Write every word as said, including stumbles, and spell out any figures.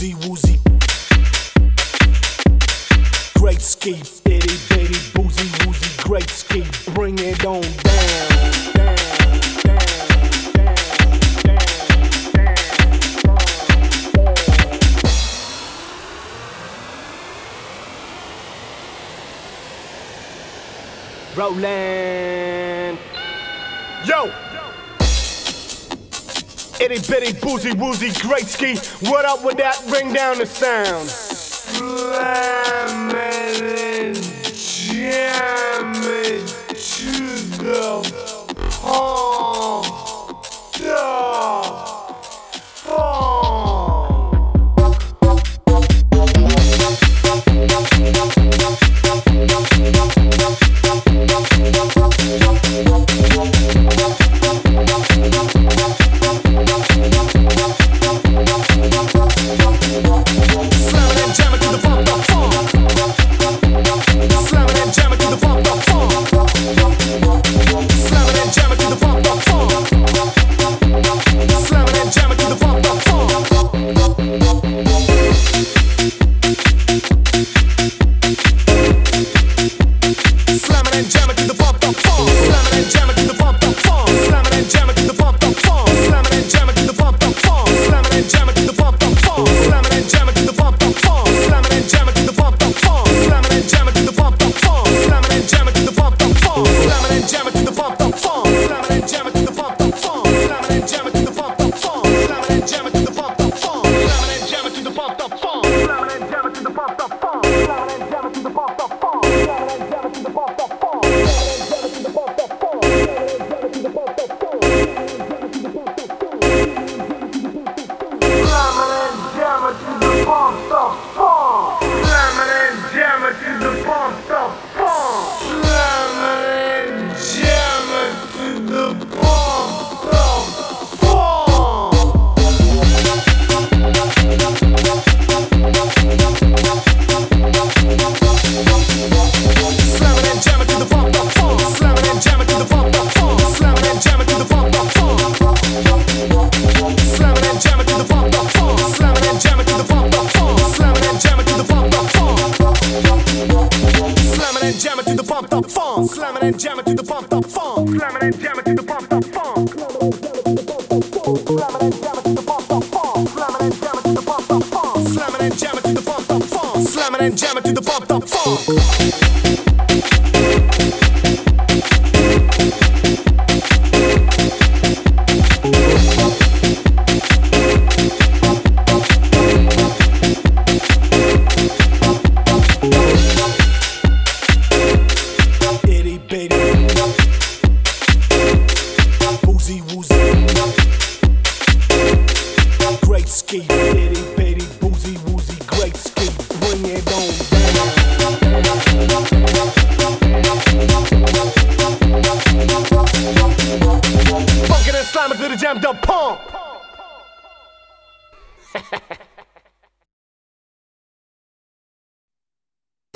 Boozy woozy, great ski, itty bitty, boozy woozy, great ski, bring it on down, down, down, down, down, down. Rollin', yo. Itty bitty boozy woozy great ski. What up with that? Bring down the sound. Slam it and jam it to the palm. Slamming and jamming to the bump up funk. Slamming and jamming to the bump up funk. Slamming and jamming to the bump up funk. Slamming and jamming to the bump up funk. Slamming and jamming to the bump up funk. Slamming and jamming to the bump up funk. Ski, itty bitty, boozy woozy, great ski, bring it on down. Funkin' and slamming to the jammed up pump.